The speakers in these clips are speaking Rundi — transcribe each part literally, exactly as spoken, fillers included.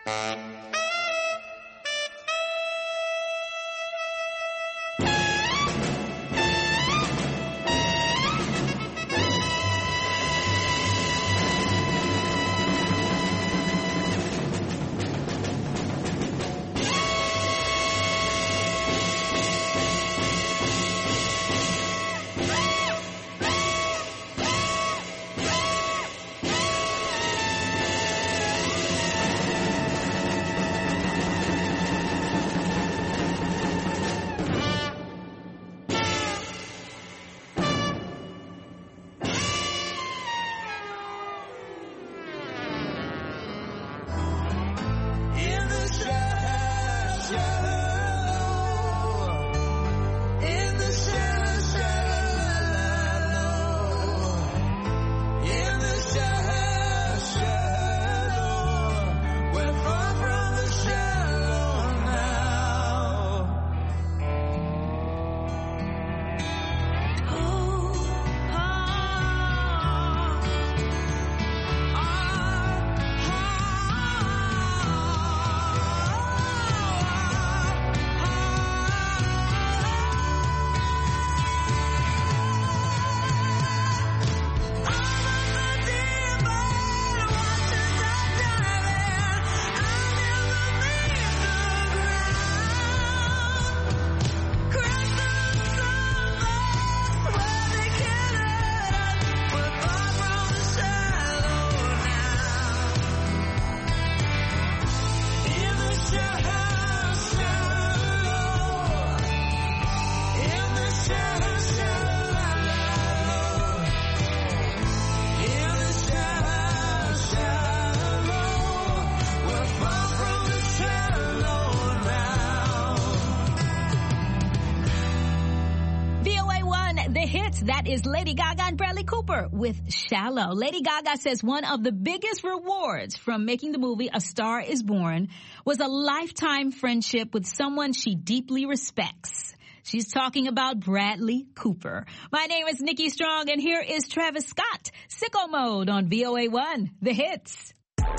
That is Lady Gaga and Bradley Cooper with Shallow. Lady Gaga says one of the biggest rewards from making the movie A Star is Born was a lifetime friendship with someone she deeply respects. She's talking about Bradley Cooper. My name is Nikki Strong, and here is Travis Scott, Sicko Mode on V O A one, The Hits.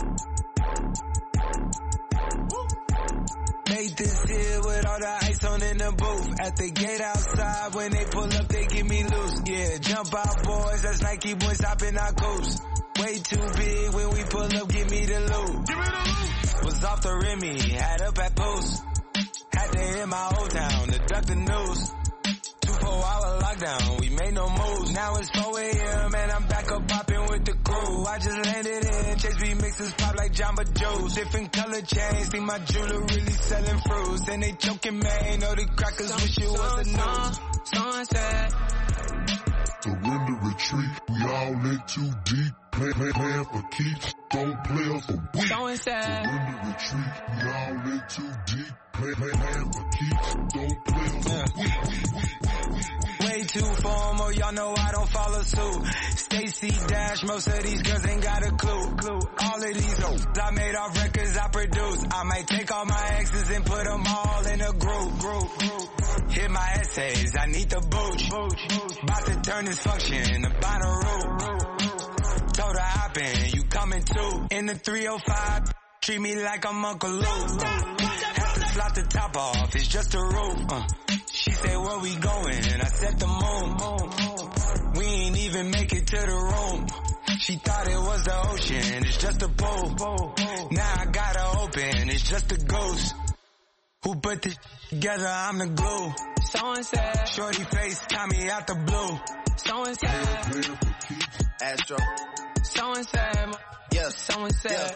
Made this here with all the ice on in the booth. At the gate outside, when they pull up, they give me loose. Yeah, jump out, boys. That's Nike boys hopping our coast. Way too big when we pull up, give me the loot. Give me the loot. Was off the Remy, had up at post. Had to hit my old town to duck the news. Two four hour lockdown, we made no moves. Now it's four a.m. and I'm back up popping with the crew. I just landed in, Chase remixes pop like Jamba Joe's. Different color chains, think my jeweler really selling fruits. And they choking, man, know the crackers some, wish it was the news. Sunset. Surrender, retreat, we all in too deep. Play, play, playing for keeps, don't play us for weak. Surrender, retreat, we all in too deep. Play, play, playing for keeps, don't play us for weak. Way too formal, y'all know I don't follow suit. Stacy Dash, most of these girls ain't got a clue. clue. All of these hoes I made off records I produce. I might take all my exes and put them all in a group. group, group. Hit my essays, I need the booch. booch. About to turn this function into Bonnaroo. Told her hop in, you coming too. In the three oh five, treat me like I'm Uncle Luke. Have to slot the top off, it's just a roof. Uh. She said, where we going? I said the moon. We ain't even make it to the room. She thought it was the ocean, it's just a pool. Now I gotta open, it's just a ghost. Who put this together? I'm the glue. Someone said, shorty face, got me out the blue. Someone said, Astro. Someone said, yeah. Someone said,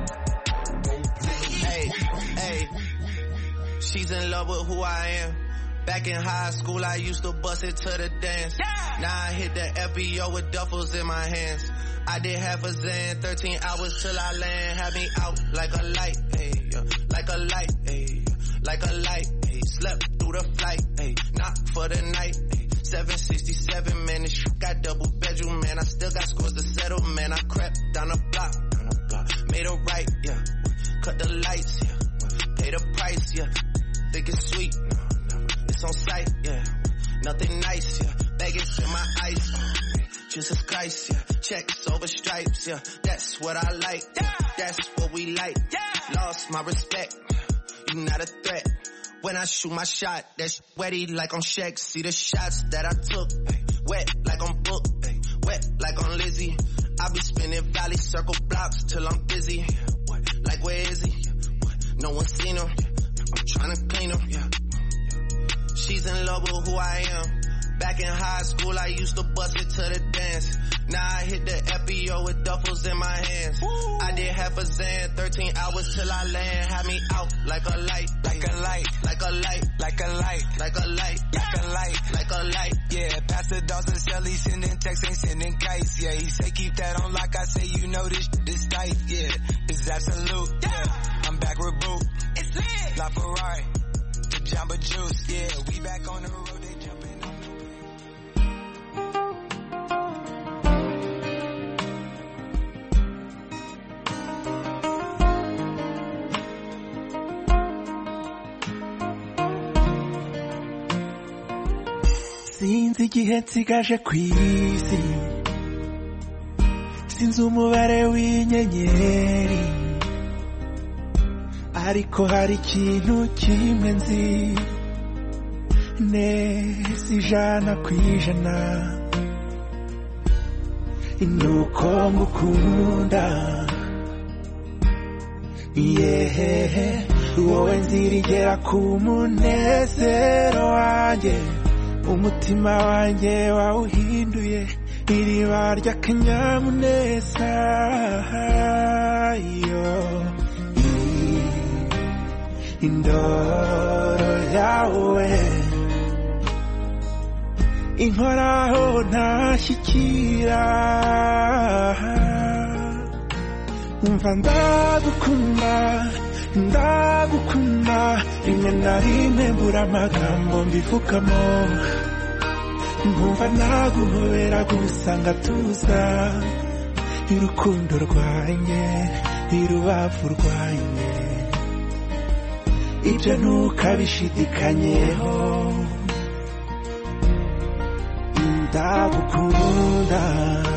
yeah. Hey, hey. She's in love with who I am. Back in high school, I used to bust it to the dance. Yeah. Now I hit the F B O with duffels in my hands. I did half a Zan, thirteen hours till I land. Had me out like a light, hey, yeah. Like a light, hey, like a light, hey. Slept through the flight, hey, not for the night, hey. seven sixty-seven, man, this shit got double bedroom, man. I still got scores to settle, man. I crept down the block, down the block. Made a right, yeah. Cut the lights, yeah. Pay the price, yeah. Think it's sweet, no, no. It's on sight, yeah. Nothing nice, yeah. Baggage in my ice, uh. Jesus Christ, yeah. Checks over stripes, yeah. That's what I like, yeah. that's what we like. Yeah. Lost my respect, you not a threat. When I shoot my shot, that's wetty like on Shaq. See the shots that I took, wet like on Book, wet like on Lizzie. I be spinning valley circle blocks till I'm busy. Like where is he? No one seen him. I'm trying to clean him. She's in love with who I am. Back in high school, I used to bust it to the dance. Now I hit the F B O with duffels in my hands. Woo. I did half a Zan, thirteen hours till I land. Had me out like a light, like a light, like a light, like a light, like a light, like a light, like a light. Yeah, Pastor Dawson Shelly sending texts, ain't sending kites. Yeah, he say keep that on like I say, you know this this tight. Yeah, it's absolute. Yeah, I'm back with Boo. It's lit. La Ferrari, the Jamba Juice. Yeah, we back on the road. They jumping on. Sinzi igihe nsigaje ku isi, sinzi umubare w'inyenyeri, ariko hari ikintu kimwe nzi neza ijana ku ijana, nuko ngukunda. Yehehe, wowe nzirigera ku munezero wanjye, umutima wanjye wawuhinduye iriba ry'akanyamuneza. Yo indoro yawe inkoraho ntashyikira, umva ndagukunda ndagukunda, rimwe na rimwe mbura amagambo mbivugamo, nkumva naguhobera gusa ngatuza, irukundo rwanjye irubavu rwanjye, ibyo ntukabishidikanyeho, ndagukunda.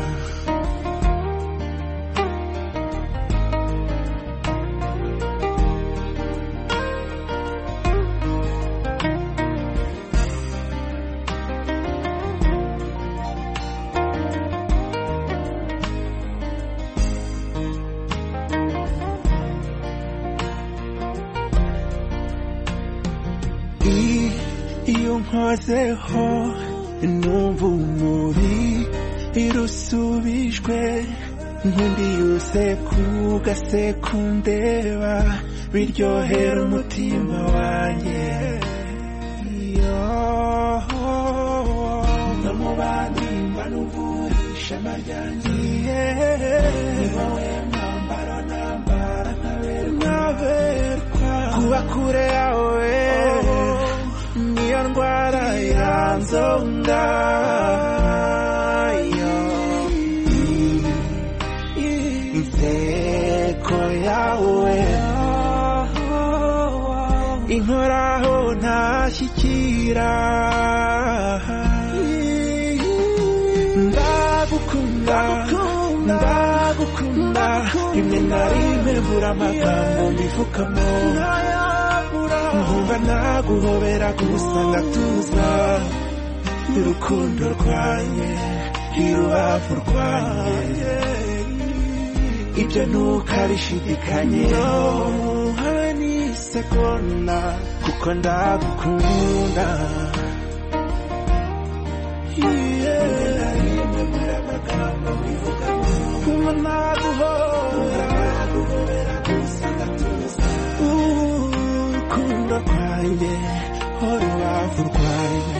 Iyo nkozeho numva umuri irusubijwe, nkundi yose kugase kundeba biryohera umutima wanjye. No mu bandi mba numvurisha amaryanjye, ni wowe mwambaro nambara nkaberwa, kuba kure yawe niyo ndwara yanzonga. Inseko yawe inkoraho ntashyikira, ndagukunda ndagukunda, rimwe na rimwe mbura amagambo mbivugamo, nkumva naguhobera gusa ngatuza, irukundo rwanjye irubavu rwanjye, ibyo ntukabishidikanyeho habe n'isegonda, kuko ndagukunda. Nkumva naguhobera gusa ngatuza, urukundo rwanjye urubavu rwanjye.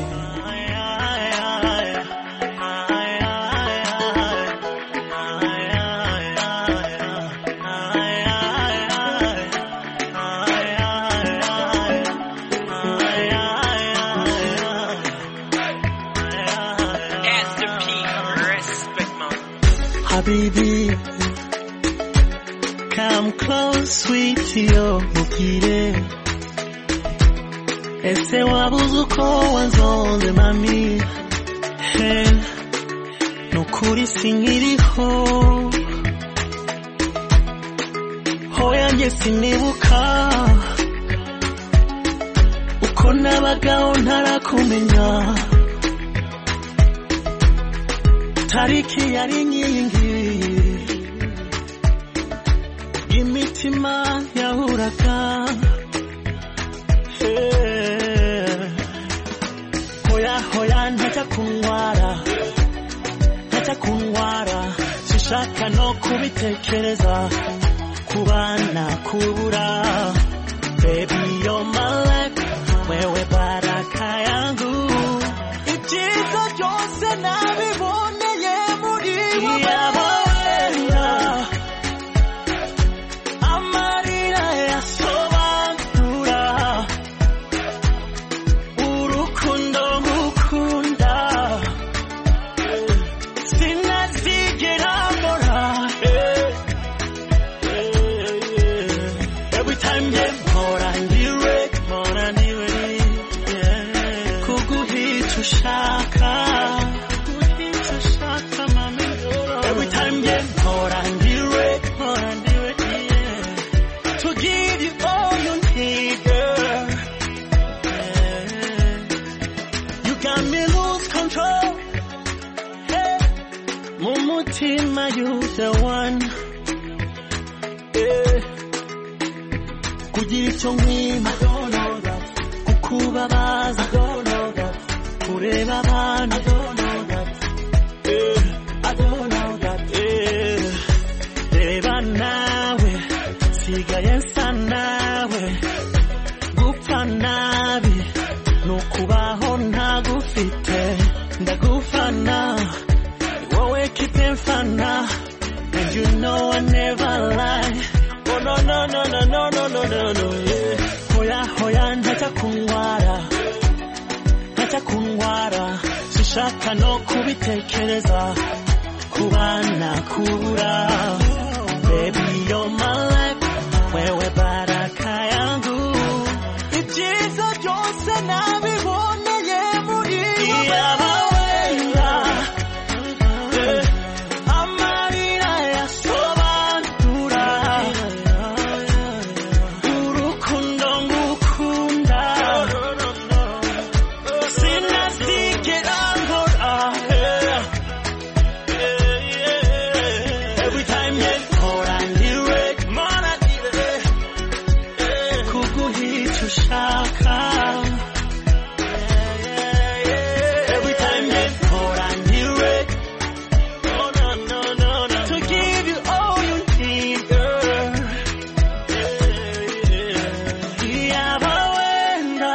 Habibi, come close, sweetie, yo mukire. Ese wabuze uko wanzonze mami, he nukuri sinkiriho, nanjye sinibuka uko nabagaho ntarakumenya tariki yari nyingi imitima yahuraga hoya hoya ntajya kunyara ntajya kunyara sishaka no kubitekereza kubana kubura baby you're my life wewe baraka yangu ibyiza byose nabiboneye muri wowe amarira yasobanura urukundo ngukunda sinazigera mbora every time you mpora ndiwe mpora ndiwe kuguhita ushaka kuguhita ushaka mami every time you mpora ndiwe mpora ndiwe to give you all you need girl you got me lose control hey mumutima you the one yeah kugira icyo nkwima kukubabaza kureba abantu reba nawe sigaye nsa nawe gupfa nabi nukubaho ntagufite ndagufana wowe kipe mfana and you know I never lie oh no no no no no no no no no yeah hoya hoya ntajya kunyara ntajya kunyara sishaka no kubitekereza kubana kubura baby you're my life wewe baraka yangu ibyiza byose nabiboneye muri wowe amarira yasobanura urukundo ngukunda sinazigera mbora every time you mpora ndiwe mpora ndiwe kuguhita ushaka every time you mpora ndiwe to give you all you need girl yaba wenda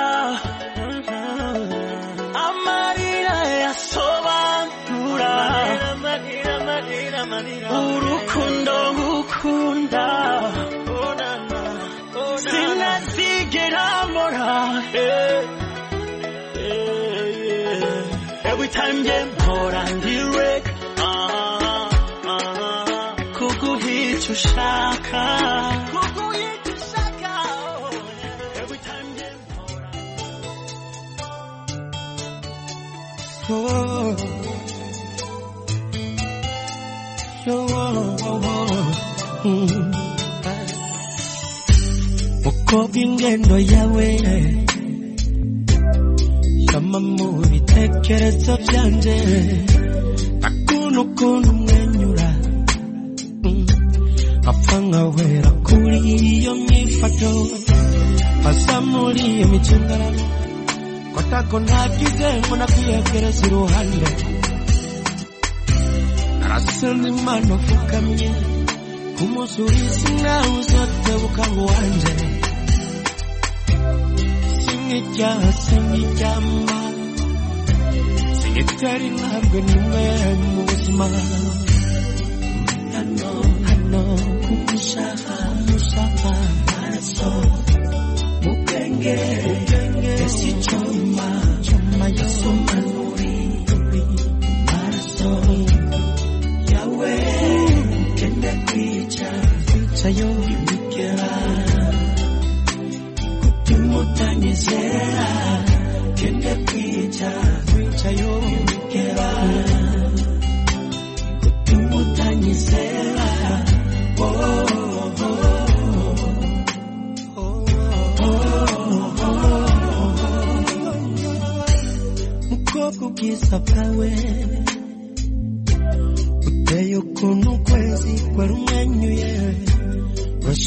amarira yasobanura urukundo ngukunda sinazigera mbora every time you mpora ndiwe kuguhita ushaka kuguhita ushaka every time you mpora oh oh oh oh uko bingendo yawe shama mu bitekerezo byanje akuno kuno mwenyura apfa nkawera kuri iyo myifato asa muri iyo micungararo kotako ntagize ngo nakwiyegereza iruhande narasana imana ufukamye kumusubiza nawe uzotebuka ngo wanje singijyaha singiryama singitera intambwe nimwe mu buzima hano hano kumushaka kumushaka maraso mukenge esi choma choma yasoma nuri maraso yawe kende kwica kwica yo imikera kutumutanyizera kende kwica kwica yo imikera kutumutanyizera oh oh oh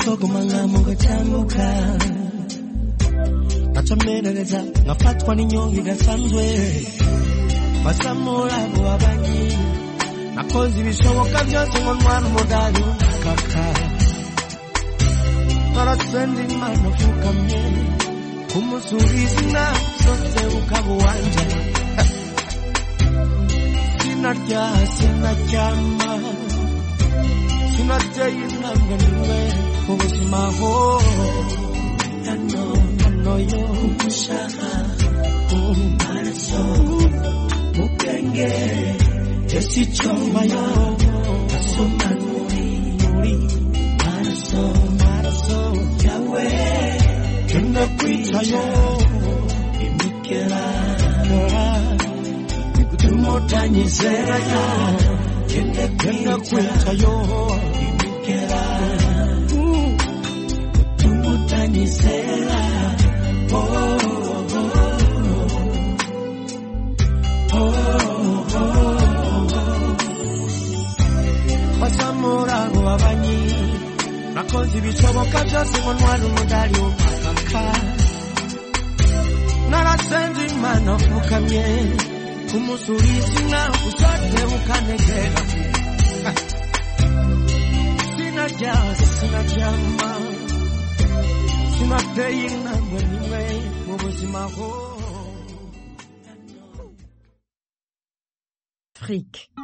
sogoma nkamugatambuka ngacomerereza ngafatwa n'inyonga idasanzwe basamura abo babanyi nakoze ibishoboka byose ngo ntwara umudari w'umukaka naratsenze Imana mfukamye kumusubiza inama zose ukaba uwanje sinarya sinaryama sinateye intambwe nimwe mu buzima ho hano hano yo gushaka umaraso mu bwenge esi choma yo asoma muri muri maraso maraso yawe kenda kwita yo imikera tumotanyizera yo kenda kwita yo imikera tumotanyizera oh oh oh basamura abo babanyi nakoze ibishoboka byose ngo ntware umudari w'umukaka narasenze Imana mfukamye kumusubiza inama zose ukanegera sinarya sinaryama sinateye intambwe nimwe mu buzima ho Fric.